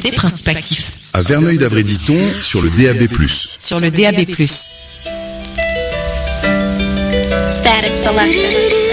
tes principes actifs. À Verneuil-d'Avray-Diton, sur le DAB+. Sur le DAB+. Static Selector.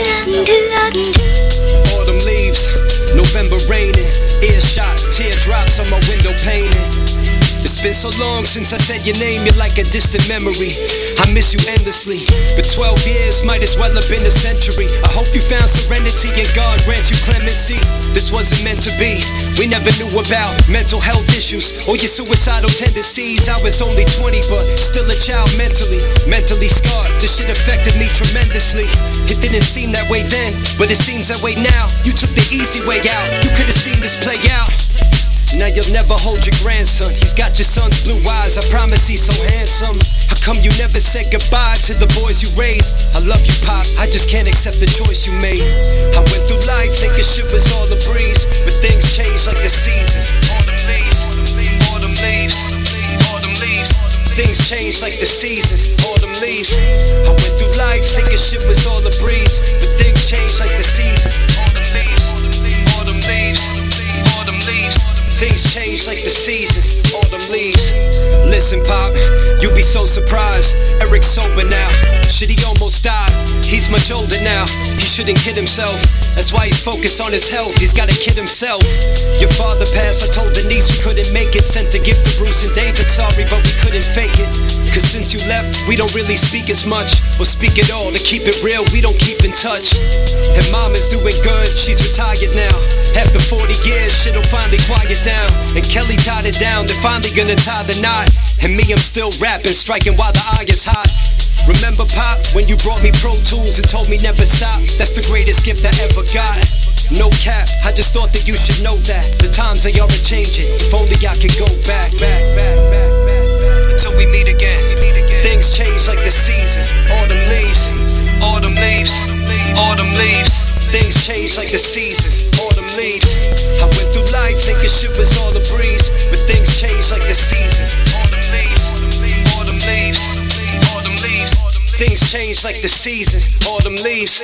Autumn leaves, November raining, earshot, teardrops on my window painting. It's been so long since I said your name, you're like a distant memory. I miss you endlessly, but 12 years might as well have been a century. I hope you found serenity and God grants you clemency. This wasn't meant to be, we never knew about mental health issues or your suicidal tendencies. I was only 20 but still a child mentally scarred. This shit affected me tremendously. It didn't seem that way then, but it seems that way now. You took the easy way out, you could have seen this play out. Now you'll never hold your grandson. He's got your son's blue eyes, I promise he's so handsome. How come you never said goodbye to the boys you raised? I love you, Pop, I just can't accept the choice you made. I went through life thinking shit was all a breeze, but things change like the seasons. Autumn leaves, autumn leaves, autumn leaves. Things change like the seasons. Autumn leaves. I went through life thinking shit was all a breeze, but things change like the seasons. Autumn leaves, autumn leaves, autumn leaves. Things change like the seasons, autumn leaves. Listen, Pop, you'll be so surprised. Eric's sober now. Shit, he almost died. He's much older now. He shouldn't kid himself. That's why he's focused on his health. He's gotta kid himself. Your father passed. I told Denise we couldn't make it. Sent a gift to Bruce and David. Sorry, but we couldn't fake it. Cause since you left, we don't really speak as much or speak at all. To keep it real, we don't keep in touch. And Mom is doing good. She's retired now. After 40 years, shit'll finally quiet down. And Kelly tied it down, they're finally gonna tie the knot. And me, I'm still rapping, striking while the eye is hot. Remember, Pop, when you brought me Pro Tools and told me never stop? That's the greatest gift I ever got. No cap, I just thought that you should know that the times they are changing. If only I could go back until we meet again. Things change like the seasons. Autumn leaves, autumn leaves, autumn leaves. Things change like the seasons, autumn leaves. I went through life thinking shit was all a breeze, but things change like the seasons. Autumn leaves, autumn leaves, autumn leaves. Things change like the seasons, autumn leaves.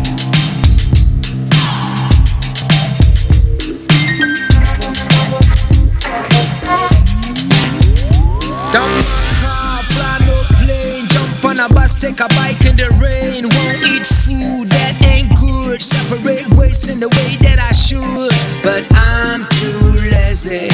Don't car, fly no plane, jump on a bus, take a bike in the rain. Won't eat food that ain't good, separate waste in the way that I should. But I'm too lazy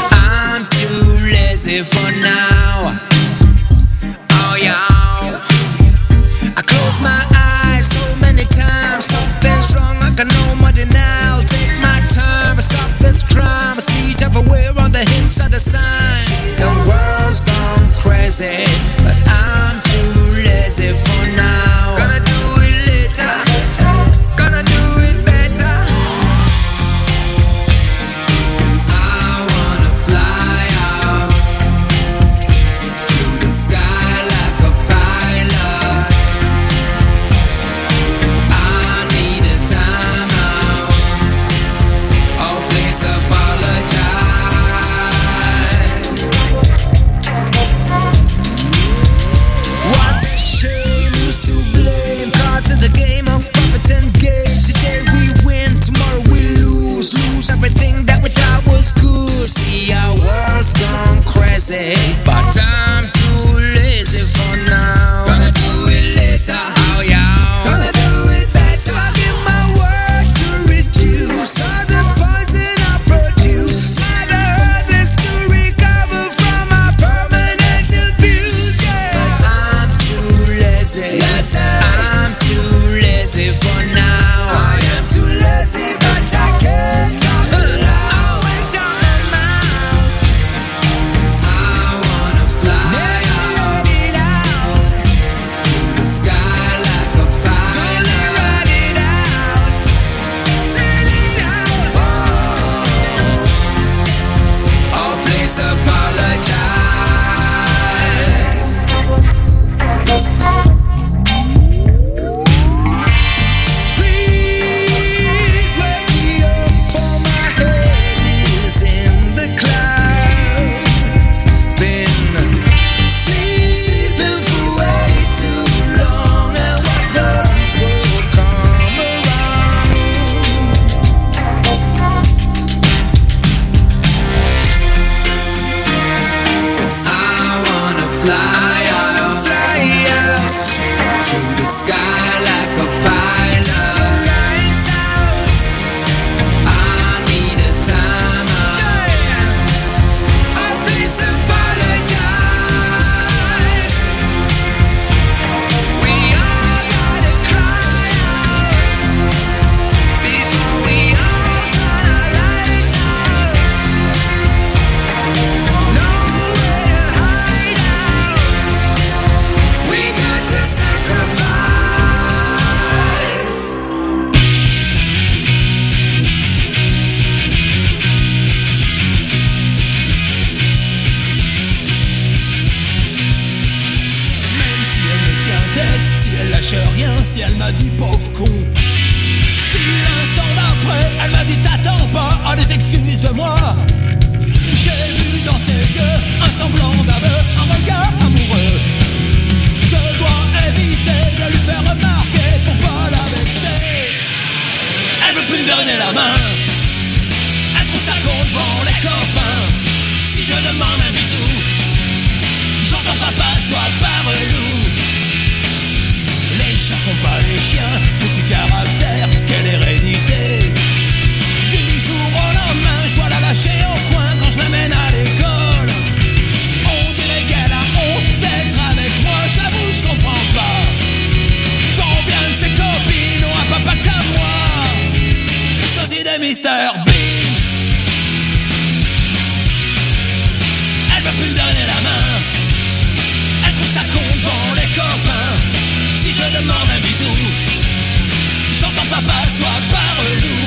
for now. Oh yeah, I close my eyes so many times. Something's wrong, I can no more denial. Take my time, stop this crime. I see it everywhere on the hints of the sign. The world's gone crazy, but I'm too lazy for now. Gonna do it later, gonna do it better. 'Cause I wanna fly out to the sky like a pilot. I need a time out. Oh, please apologize. What a shame, who's to blame? Cards in the game of profit and gain. Today we win, tomorrow we lose. Lose everything that we thought was good. See, our world's gone crazy, but I'm too lazy for now. Gonna do it later, oh yeah. Gonna do it better. I give my word to reduce all the poison I produce. My the earth is to recover from my permanent abuse, yeah. But I'm too lazy. I'm too lazy for now. I am too lazy, but I can't talk aloud. I wish on my mouth. 'Cause I wanna fly fly out to the sky like a pilot. Lights out. I need a time out. Oh, please apologize. We all gotta cry out before we all turn our lights out. Nowhere to hide out. We got to sacrifice. Même si elle me tient tête, si elle lâche rien, si elle m'a dit pauvre con. Si l'instant d'après, elle m'a dit t'attends pas à des excuses de moi. J'ai vu dans ses yeux un semblant d'aveu, un regard amoureux. Je dois éviter de lui faire remarquer pour pas la vexer. Elle veut plus me donner la main. Elle trouve ça con devant les copains. Si je demande un bisou, j'entends papa, sois pas relou. Les chats sont pas les chiens, c'est du caractère, quelle hérédité. Du jour au lendemain, je dois la lâcher au coin quand je l'amène à l'école. On dirait qu'elle a honte d'être avec moi, j'avoue, je comprends pas. Combien de ses copines ont un papa comme moi? Sosie de Mr. Bean. Elle veut plus me donner la main. Elle trouve ça con devant les copains. Si je demande un bisou, j'entends papa, sois pas relou.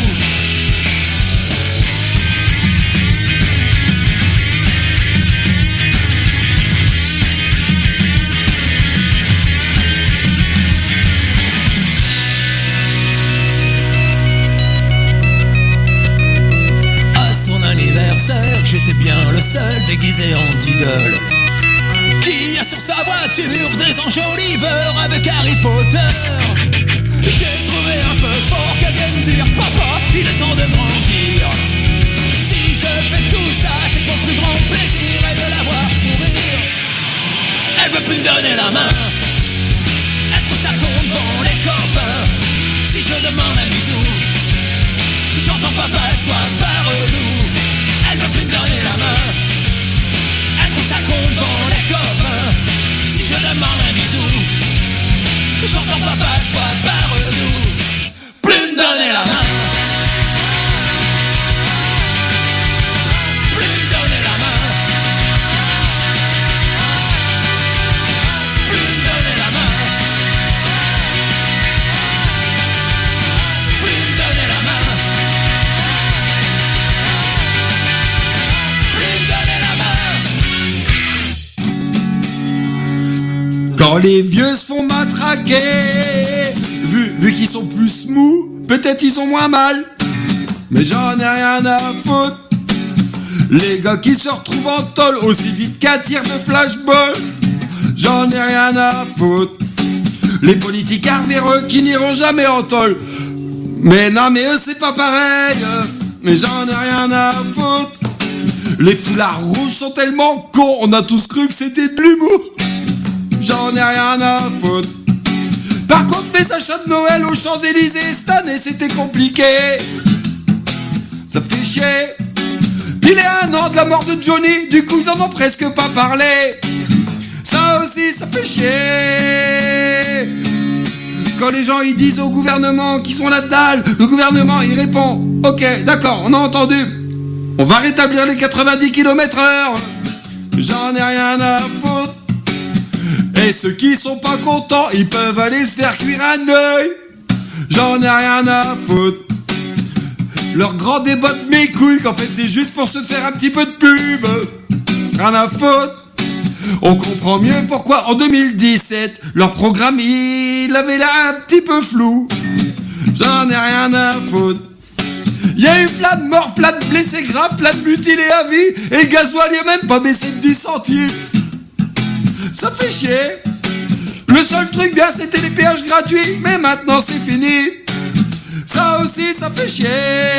À son anniversaire, j'étais bien le seul déguisé en idole qui a sur sa voiture des enjoliveurs avec Harry Potter. J'ai trouvé un peu fort qu'elle vienne dire papa, il est temps de grandir. Si je fais tout ça, c'est pour plus grand plaisir et de la voir sourire. Elle veut plus me donner la main. Elle trouve ça con devant les copains. Si je demande un bisou, j'entends papa, sois pas relou. Elle veut plus me donner la main. Elle trouve ça con devant les copains. Si je demande un bisou, j'entends papa, sois pas relou. Plus me donner la main. Plus me donner la main. Plus me donner la main. Plus me donner la main. Plus me donner la main. Quand les vieux se font matraquer, vu qu'ils sont plus mous, peut-être ils ont moins mal. Mais j'en ai rien à foutre. Les gars qui se retrouvent en tôle aussi vite qu'un tir de flashball, j'en ai rien à foutre. Les politiques véreux qui n'iront jamais en tôle, mais non mais eux c'est pas pareil. Mais j'en ai rien à foutre. Les foulards rouges sont tellement cons, on a tous cru que c'était de l'humour. J'en ai rien à foutre. Par contre mes achats de Noël aux Champs-Élysées cette année c'était compliqué. Ça fait chier. Il est 1 an de la mort de Johnny, du coup ils en ont presque pas parlé. Ça aussi ça fait chier. Quand les gens ils disent au gouvernement qu'ils sont la dalle, le gouvernement il répond ok d'accord on a entendu, on va rétablir les 90 km/h. J'en ai rien à foutre. Et ceux qui sont pas contents, ils peuvent aller se faire cuire un œil. J'en ai rien à foutre. Leur grand débat de mes couilles, qu'en fait c'est juste pour se faire un petit peu de pub. Rien à foutre. On comprend mieux pourquoi en 2017 leur programme il avait l'air un petit peu flou. J'en ai rien à foutre. Y'a eu plein de morts, plein de blessés graves, plein de mutilés à vie, et le gasoil y a même pas baissé de 10 centimes. Ça fait chier. Le seul truc bien c'était les péages gratuits, mais maintenant c'est fini. Ça aussi ça fait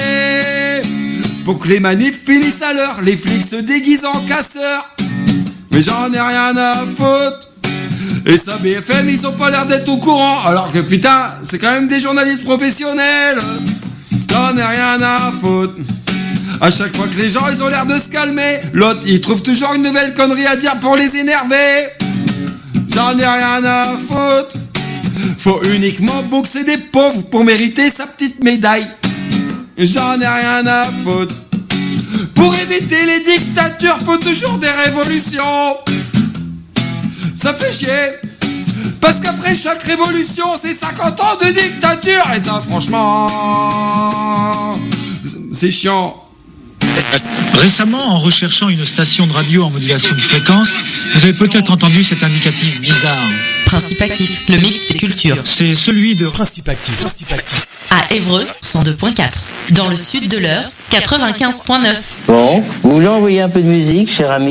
chier. Pour que les manifs finissent à l'heure, les flics se déguisent en casseurs. mais j'en ai rien à foutre. Et ça, BFM, ils ont pas l'air d'être au courant, alors que putain, c'est quand même des journalistes professionnels. J'en ai rien à foutre. À chaque fois que les gens, ils ont l'air de se calmer, l'autre, il trouve toujours une nouvelle connerie à dire pour les énerver. J'en ai rien à foutre. Faut uniquement boxer des pauvres pour mériter sa petite médaille. J'en ai rien à foutre. Pour éviter les dictatures, faut toujours des révolutions. Ça fait chier, parce qu'après chaque révolution, c'est 50 ans de dictature. Et ça, franchement, c'est chiant. Récemment, en recherchant une station de radio en modulation de fréquence, vous avez peut-être entendu cet indicatif bizarre. Principe actif, le mix des cultures. C'est celui de Principe actif. À Évreux, 102.4. Dans le sud de l'Eure, 95.9. Bon, vous voulez envoyer un peu de musique, cher ami ?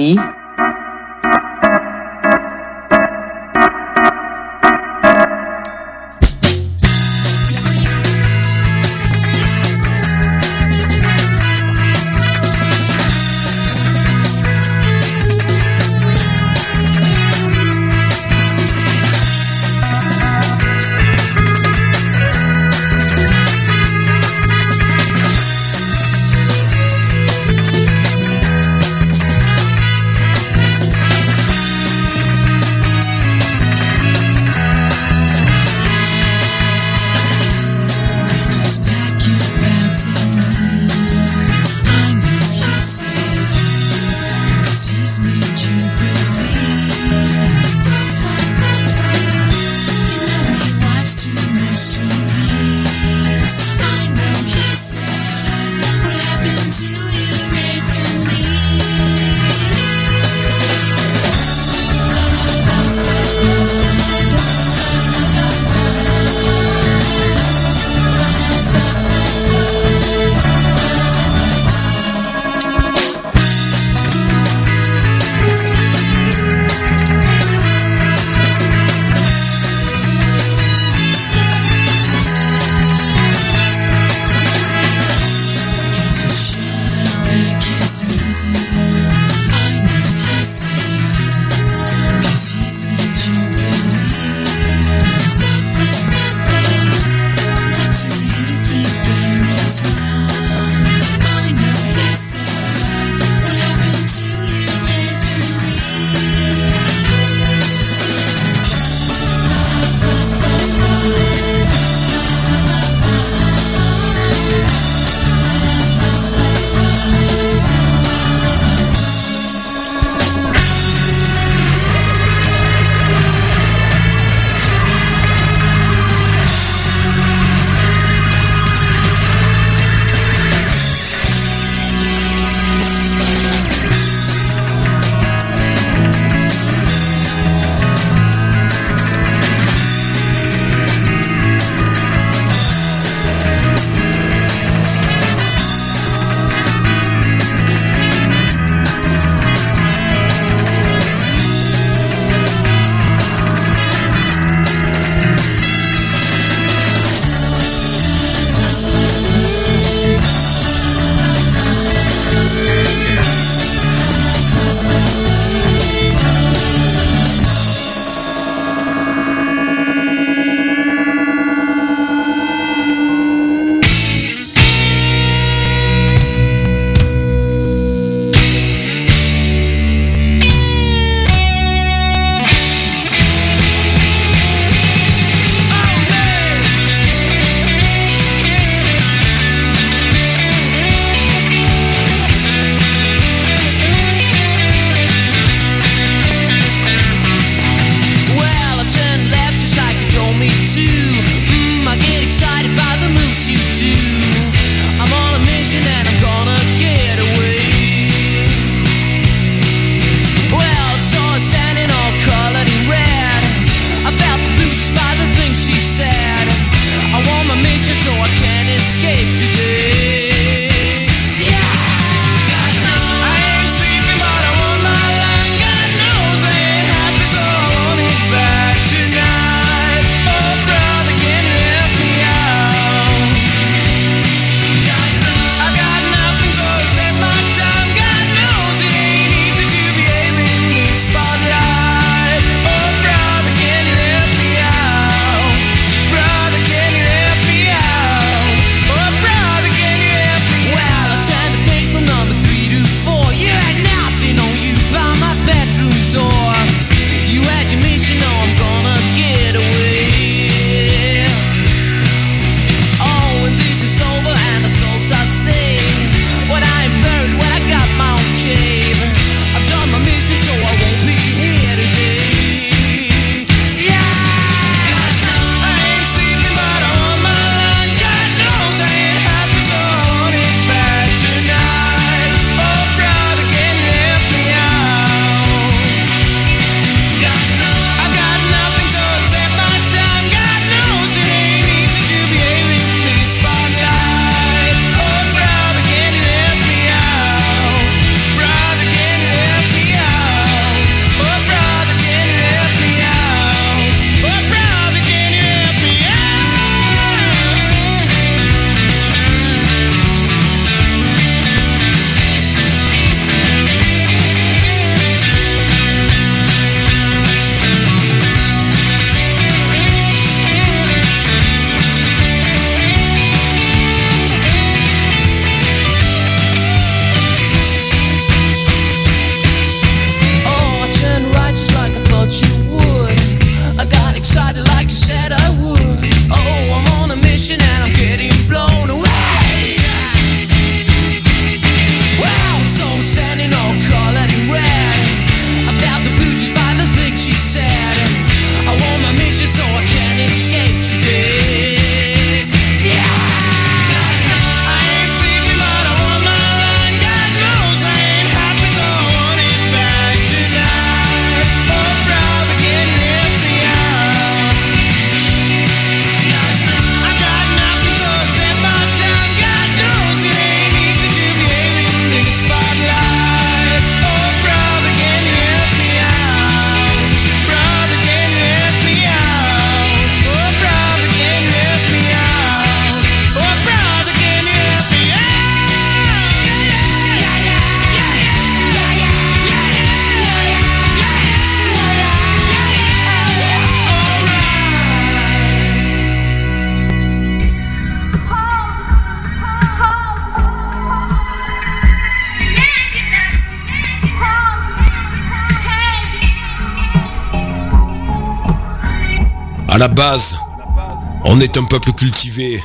À la base, on est un peuple cultivé.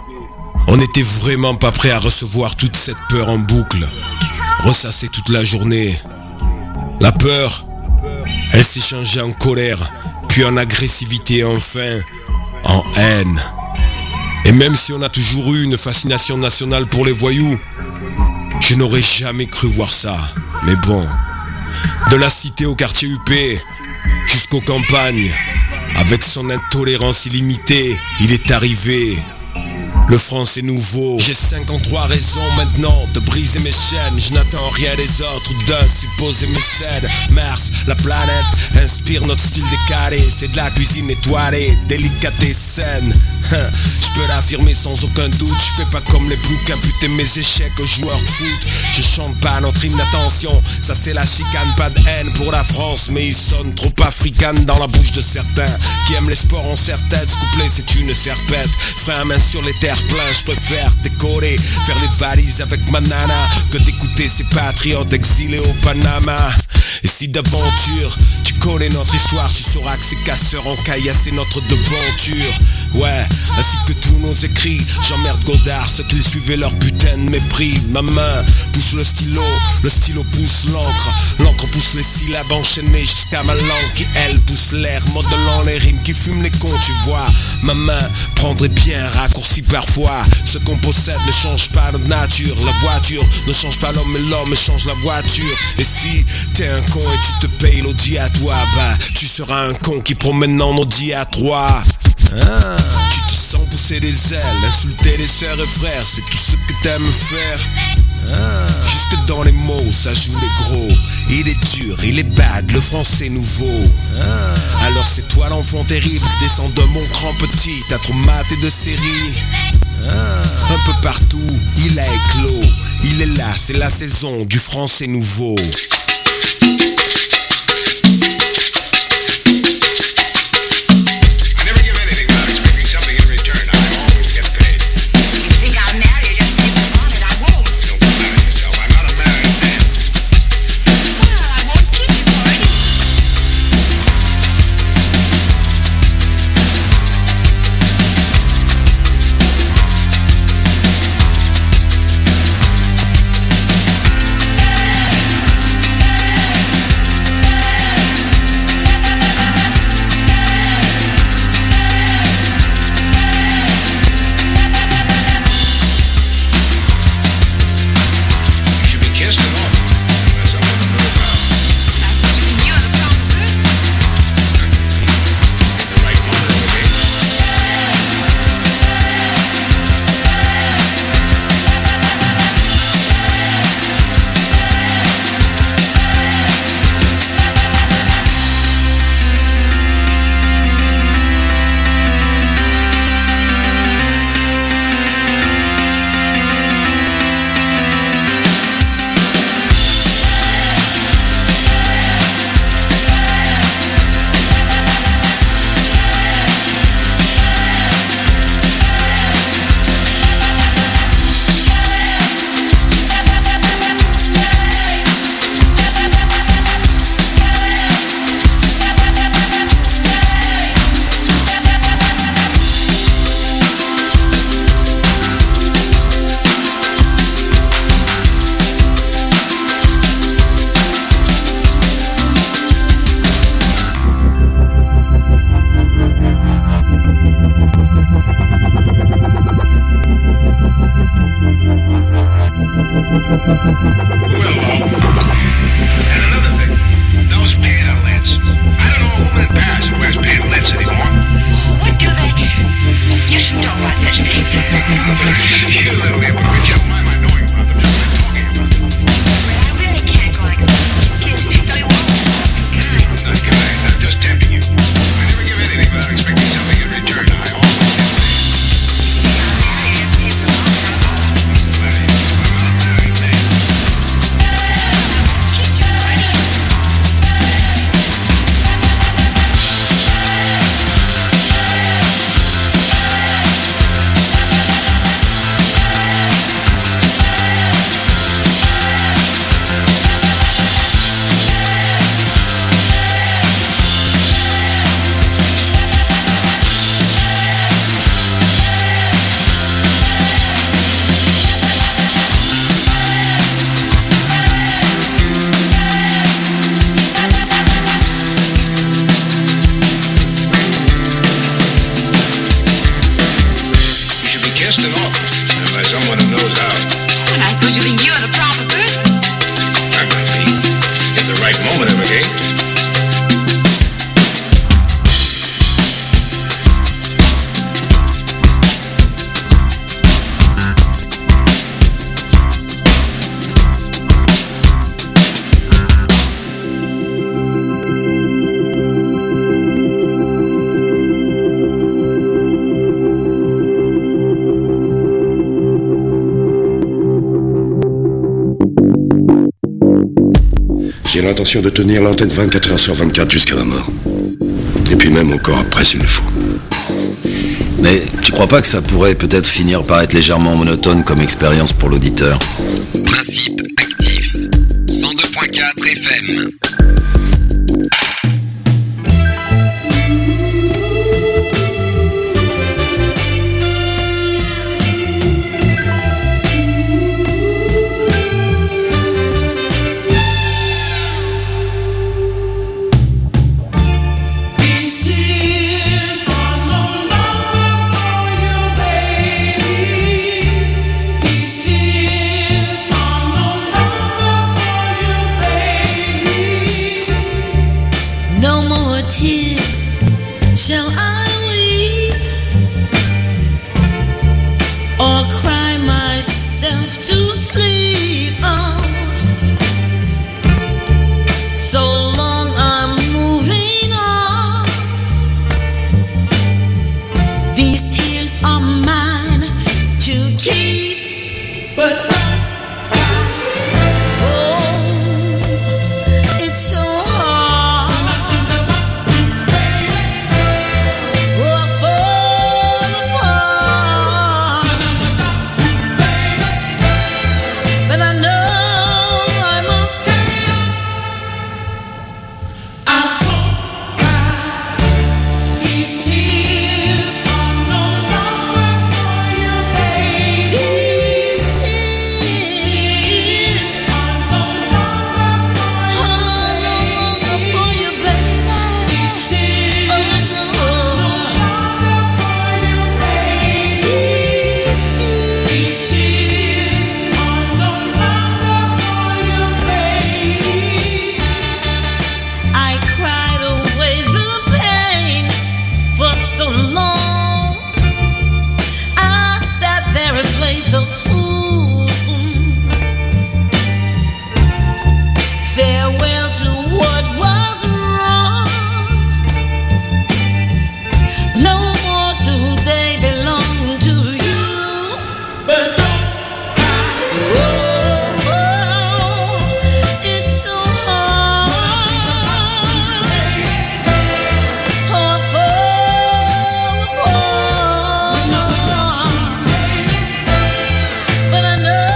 On n'était vraiment pas prêt à recevoir toute cette peur en boucle, ressassée toute la journée. La peur, elle s'est changée en colère, puis en agressivité et enfin en haine. Et même si on a toujours eu une fascination nationale pour les voyous, je n'aurais jamais cru voir ça. Mais bon, de la cité au quartier UP, jusqu'aux campagnes, avec son intolérance illimitée, il est arrivé. Le français nouveau. J'ai 53 raisons maintenant de briser mes chaînes. Je n'attends rien des autres ou d'un supposé mécène. Mars, la planète, inspire notre style décalé. C'est de la cuisine étoilée, délicate et saine. Je peux l'affirmer sans aucun doute. Je fais pas comme les boucs, imputer mes échecs aux joueurs de foot. Je chante pas notre hymne, attention, ça c'est la chicane. Pas de haine pour la France, mais il sonne trop africaine dans la bouche de certains qui aiment les sports en serre-tête. Ce couplet c'est une serpette. Ferai un main sur les terres plein, je préfère décorer, faire les valises avec ma nana que d'écouter ces patriotes exilés au Panama. Et si d'aventure tu connais notre histoire, tu sauras que ces casseurs en caillasse c'est notre devanture. Ouais, ainsi que tous nos écrits, j'emmerde Godard, ceux qui suivaient leur putain de mépris. Ma main pousse le stylo pousse l'encre. L'encre pousse les syllabes enchaînées jusqu'à ma langue qui elle pousse l'air, modelant les rimes qui fument les cons, tu vois. Ma main prendrait bien un raccourci parfois. Ce qu'on possède ne change pas notre nature. La voiture ne change pas l'homme, mais l'homme change la voiture. Et si t'es un con et tu te payes l'audi à toi, bah tu seras un con qui promène en Audi à 3. Tu te sens pousser des ailes, insulter les sœurs et frères, c'est tout ce que t'aimes faire. Jusque dans les mots, ça joue les gros. Il est dur, il est bad, le français nouveau. Alors c'est toi l'enfant terrible, descends de mon grand petit, t'as trop maté de série. Un peu partout, il a éclos. Il est là, c'est la saison du français nouveau. J'ai l'intention de tenir l'antenne 24 heures sur 24 jusqu'à la mort. Et puis même encore après s'il le faut. Mais tu crois pas que ça pourrait peut-être finir par être légèrement monotone comme expérience pour l'auditeur ? Principe actif. 102.4 FM.